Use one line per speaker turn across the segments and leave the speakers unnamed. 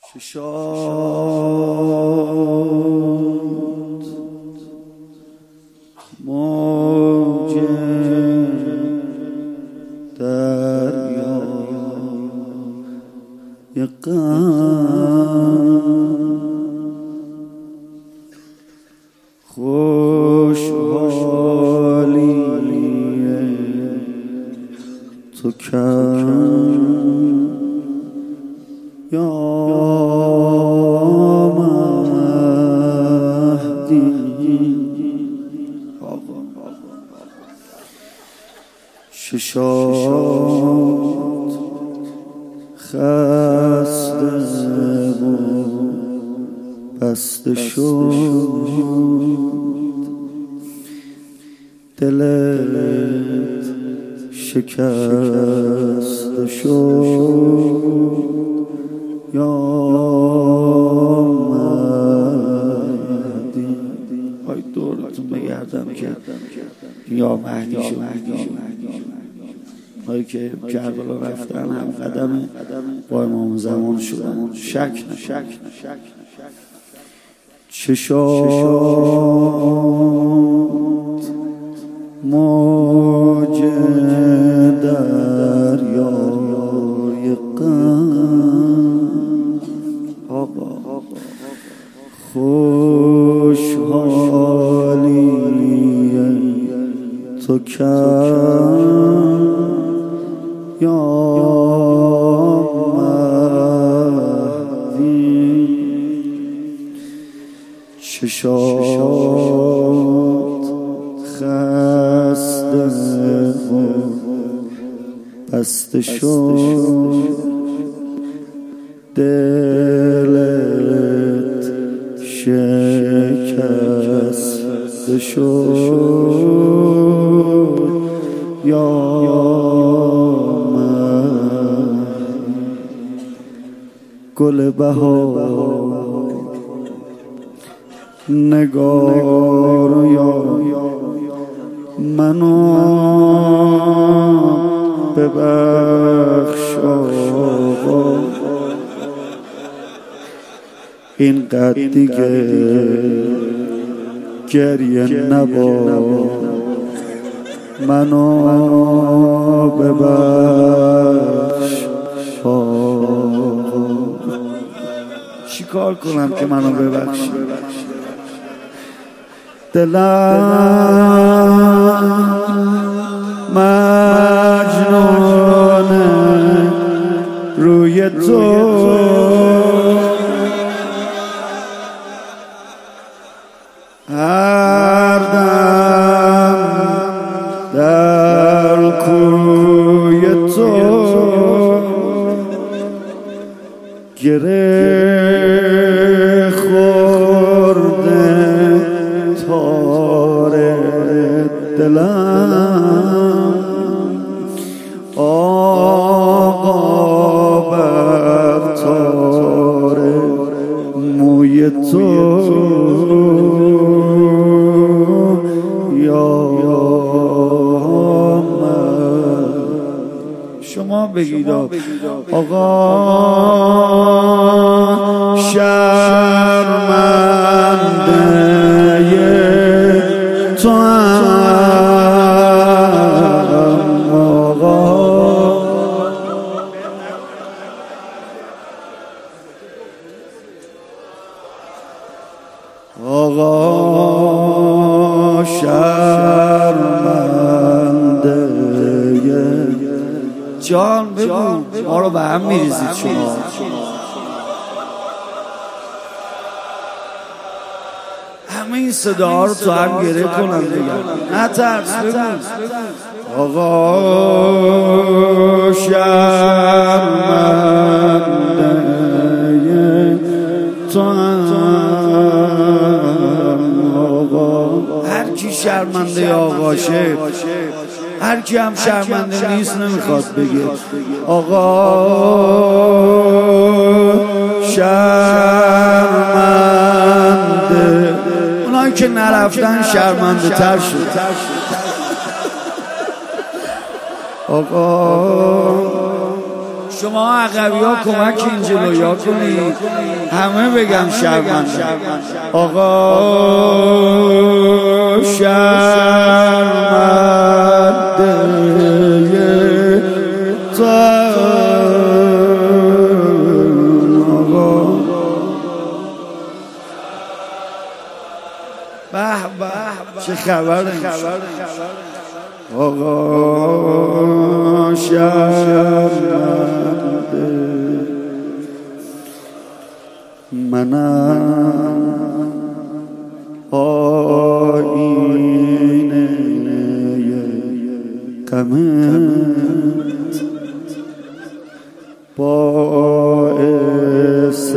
ششاد موج دریای غم خوشحالی تو کم یا ششاد خسته و بسته شد دلت شکسته شد یا مهدی. های دورتون بگردم که یا مهدی شد هایی که کربلا رفتن هم قدم با امام زمان شدن شک نه. چشات موج دریای غم خوشحالی تو کم یا مهدی. چشات خسته و بسته شد دلت شکسته شد یا گل بهار نگار یا منو ببخش آقا اینقدر دیگه گریه نبار منو ببخش آقا. چی کار کنم که منو ببخشی؟ دلم مجنونه روی تو هر دم در کوی تو گره خورده تار دلم آقا بر تار موی تو یا شما بگید آقا شرمنده تو هم آقا شرمنده جان بگو ما رو به هم میریزید شما. همه این صدا رو تو هم گره کنم دیگه نترس بگو آقا شرمنده تو آقا. هر کی شرمنده آقاشه هر کی هم شرمنده نیست نمیخواد بگه آقا شرمنده. اونایی که نرفتن شرمنده تر شد. آقا شما عقبی ها کمک این جلویا کنید، همه بگم شرمنده. آقا شرمنده تو چه خبره آقا شرمنده منم آینه غمت باعث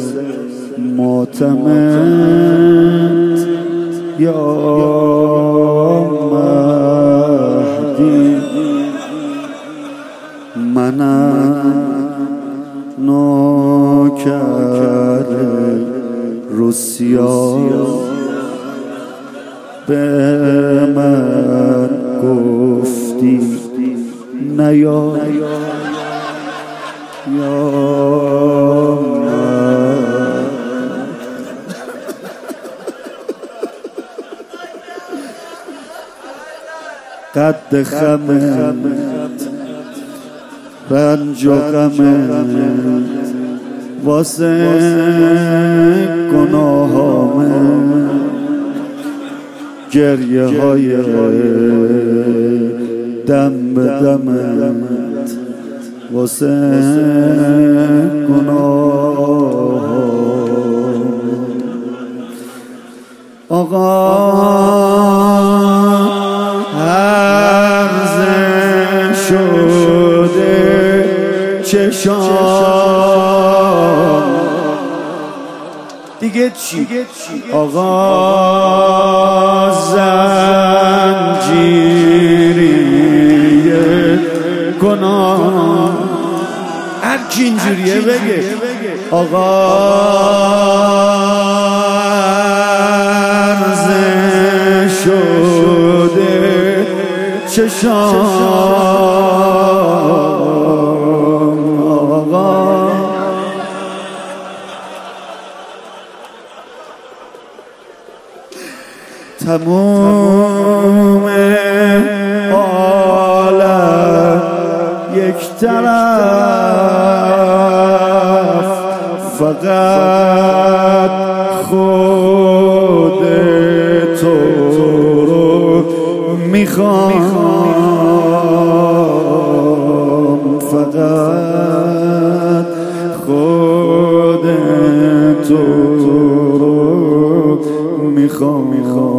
ماتمت یا مهدی منم نوکر روسیا به من گفتی نیا قد خمت رنج و غمت واسه گناهامت گریه های دم به دمت واسه گناهامت آقا هرزه شده چشام دیگه چی؟ آقا زنجیری گناه هر کی اینجوریه بگه آقا هرزه شده چشام آقا تموم عالم یک طرف فقط خود تو رو میخوام فقط خود تو رو میخوام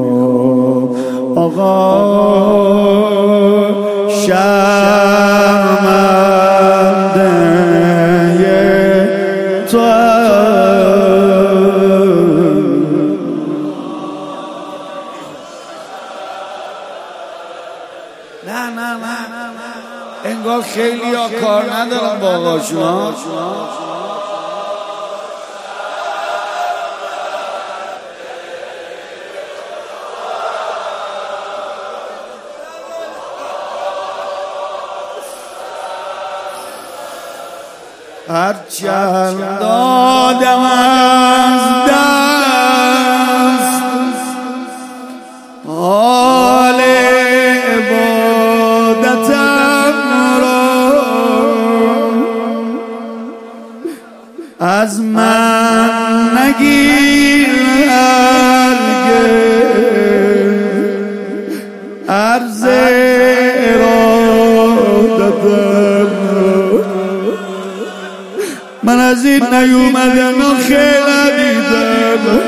آقا شرمنده تو نه انگار خیلی ها کار ندارم با آقاشون هرچند دادم از دست حال عبادتم را از من نگیر هرگز عرض ارادتم من از این نیومدن و خیلی دیدم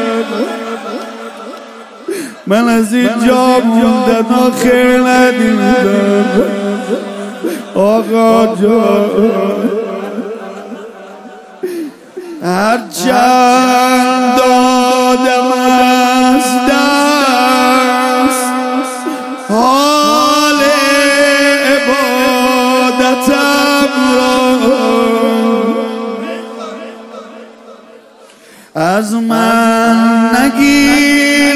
من از این جا موندن و خیلی دیدم آقا جان هرچند دادم از دست حال عبادتم را از من نگیر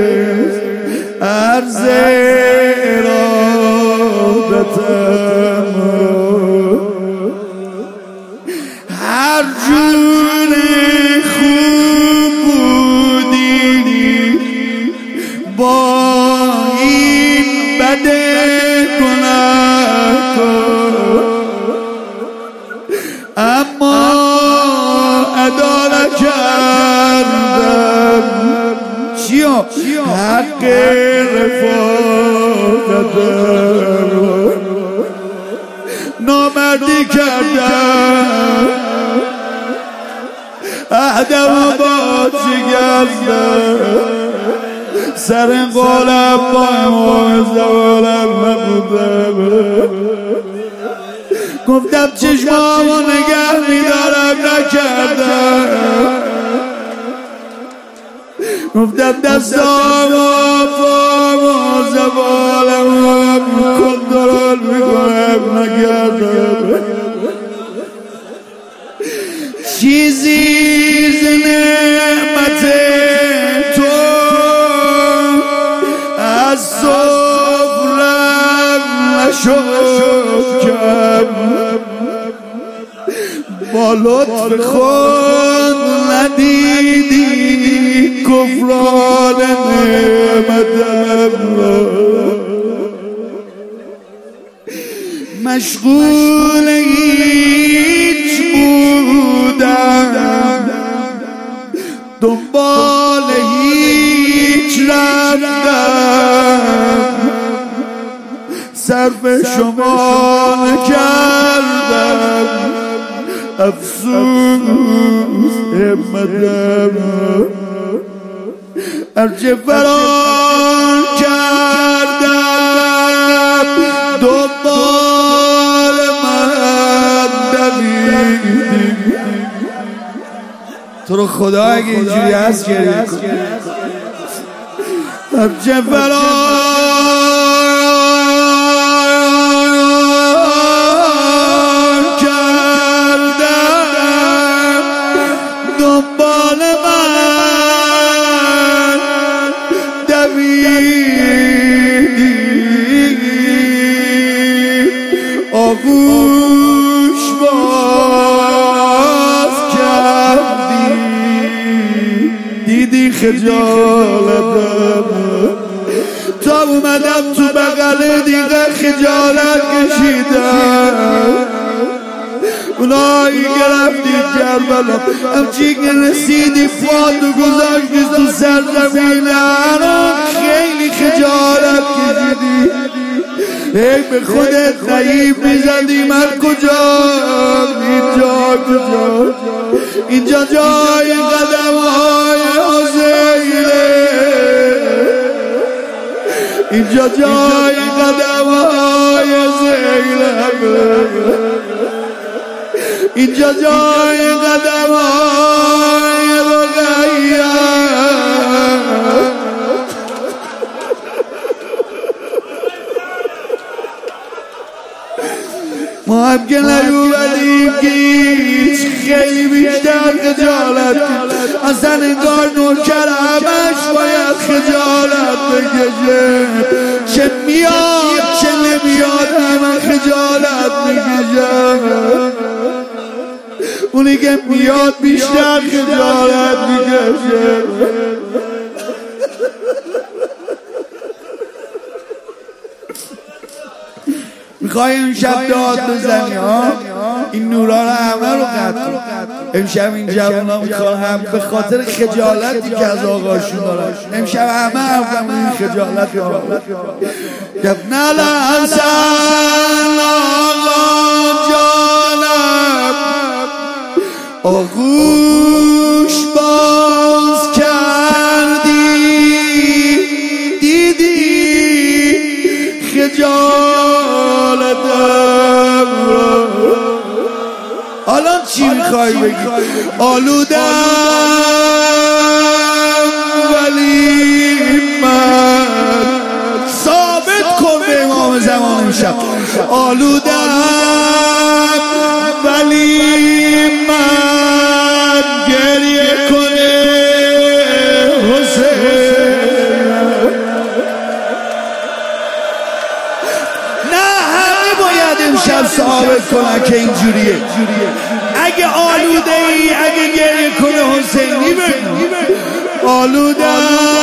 هرگز عرض ارادتم هر جور خوب بودی با این بده گناه کن، اما ادا نکردم چیا حق رفاقتم، نامردی کردم عهدم باطی کردم، سر قولم با امام زوالم نبودم، گفتم چشمامو نگه میدارم نکردم، گفتم دستامو پامو زوالم کنترل میکنم نکردم، چیزی ز نعمت تو از صبرم نشد کم، با لطف خود ندیدی کفران نعمتم را، مشغول هیچ بودم دنبال هیچ رفتم، صرف شما نکردم، افسوس همتم، هرچه فرار کردم دنبال من دویدی، تو رو خدا اگه اینجوری هست گریه کن، هرچه فرار کردم دنبال من دویدی، آغوش باز کردی، دیدی خجالتم، تا اومدم تو بغل دیگه خجالت کشیدم، اونایی که رفتی کربلا همچی که رسیدی فاتو گذاشتی تو سرزمین الان خیلی خجالت کشیدی، ای به خودت نهیب میزدی من کجا، اینجا جای قدم های حسینه، اینجا جای قدم های زینب، اینجا جای قدم های رقیه، ما هم که نیومدیم گیش خیلی بیشتر خجالت، اصلا انگار نوکر همش باید خجالت بکشه، چه میاد چه نمیاد همه خجالت میکشن، اونی که میاد بیشتر خجالت میکشه. میخوای امشب داد بزنی ها، این نورا رو همه رو قطع کن، امشب این جوانا میخوان هم به خاطر خجالتی که از آقاشون دارن، امشب همه هم این خجالت دارن، نه لحظن آقا جانم آغوش باز کردی، دیدی خجالتم را، الان چی میخوای بگی؟ آلودم ولی من، ثابت کن به امام زمان امشب، آلودم ولی من، گریه کنه حسین، نه همه باید امشب ثابت کنن که اینجوریه، اگه آلوده ای اگه گریه کنه حسینی بگو آلودم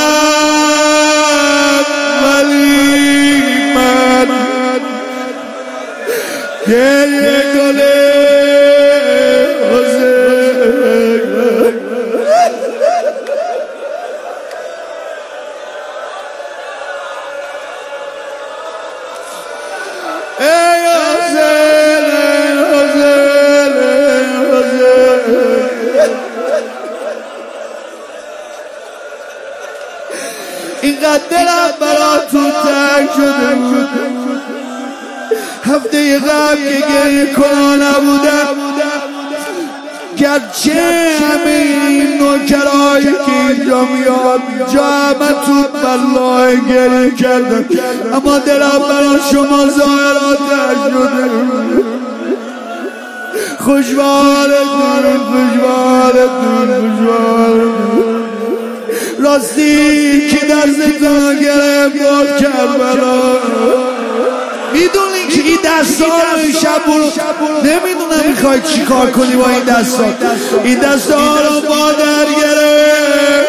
ولی من گریه کنه حسین اینقدر دلم برا تو تنگ شده بود هفته قبل که گریه کنان نبودم گرچه همه این نوکرهایی که اینجا میاد جا همه تو بلای گریه کردن اما دلم برا شما ظاهراتش شده خوشبالتون راستی که دستتون رو گرفت کربلا میدونی که این دستا رو شب نمیدونم میخوای چی کار کنی با این دستا این دستا رو مادر گرفت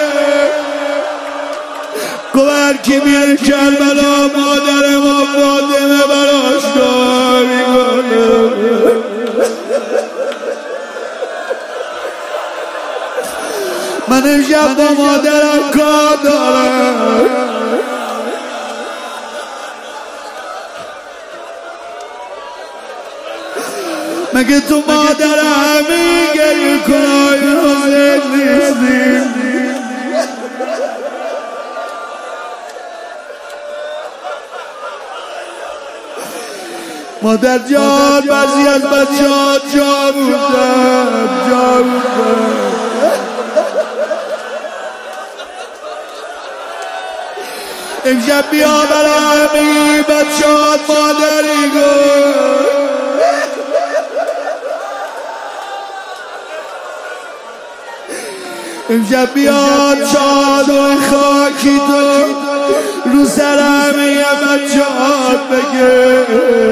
گوهر که میره کربلا مادر ما فاطمه براش دعا میکنه من امشب با مادرم کار دارم مگه تو مادر همین گریه کنای حسین نیستی مادر جان بعضی از بچه‌ها جا بودن امشب بیا برای همه بچه‌ها مادری گفت امشب بیا چادر خاکی تو رو سر همه بچه‌ها بگه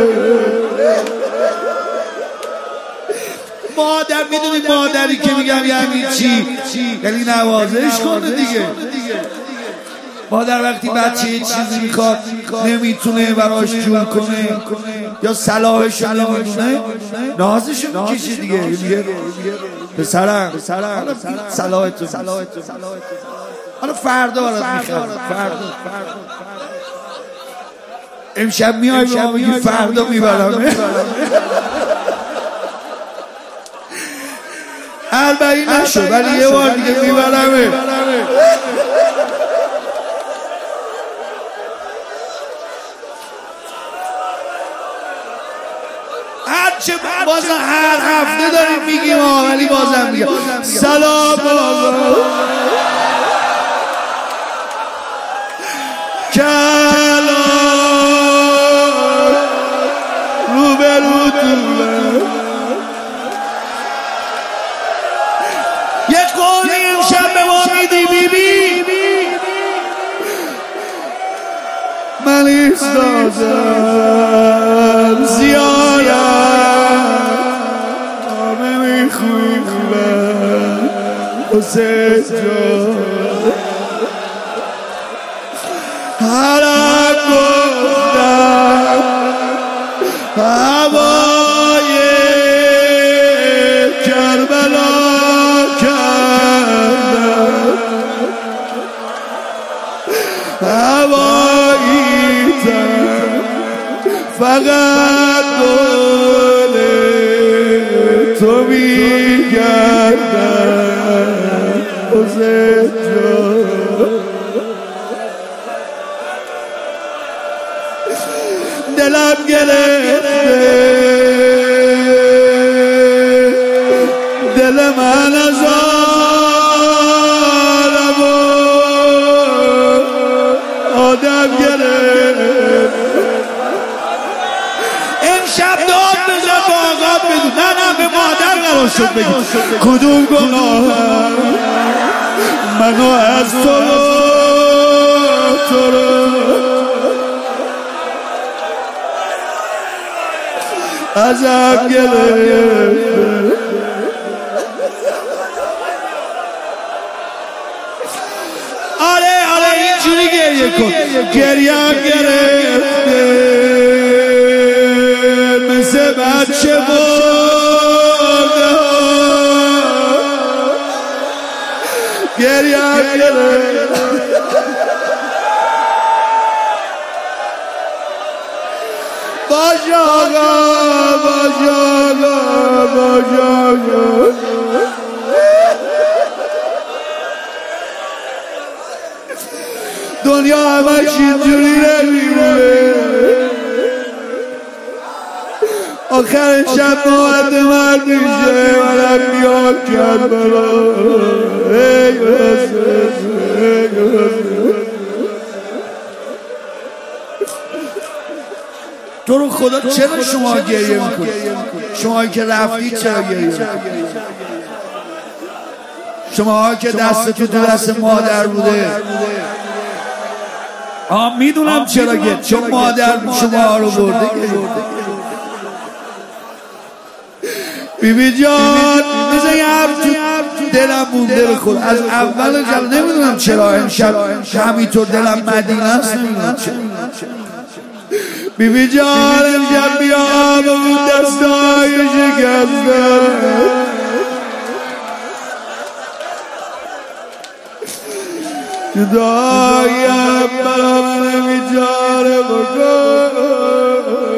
مادر میدونی مادری که میگم یعنی چی یعنی نوازش کنه دیگه مادر وقتی بچه یه چیزی میخواد نمیتونه براش جور کنه یا صلاحش رو نمیدونه نازش رو میکشه دیگه میگه پسرم صلاحتو حالا فردا برات میخواد امشب میای با میگی فردا میبرم 40 نشد ولی یه بار دیگه میبرمه هرچه بازم هر هفته داریم میگیم ولی بازم میگم سلام کلام روبروتونه یه قولی امشب به ما میدی بیبی من ایستادم زیارت آمه میخونم حسین جان هرم گفتم هوای کربلا کردم هوایی فقط دل تو میگردم حسین جان دلم گرفته دل من از آدم گرفت امشب داد بزن با آقا بگو نه به مادر قرار شد بگو کدوم گناهم منو از تو ازم گرفت کن گریم گرفته مثل بچه مرده گریم گرفته باش آقا باش آقا باش آقا دنیا همش اینجوری نمیمونه آخر شب نوبت من میشه منم بیام کرد برا ای تو رو خدا چرا شما گریه میکنی؟ شما که رفتید چرا گریه میکنی؟ شما که دست تو دست مادر بوده میدونم چرا گریه، چون مادر شما رو برده گریه. بیبی جان مثل یه تو دلم مونده به خود از اول جل نمیدونم چرا امشب همینطور دلم مدینه است نمیدونم چرا بیبی جان امشب بیا به اون دستای شکسته جداییم برا من نمیچاره بکن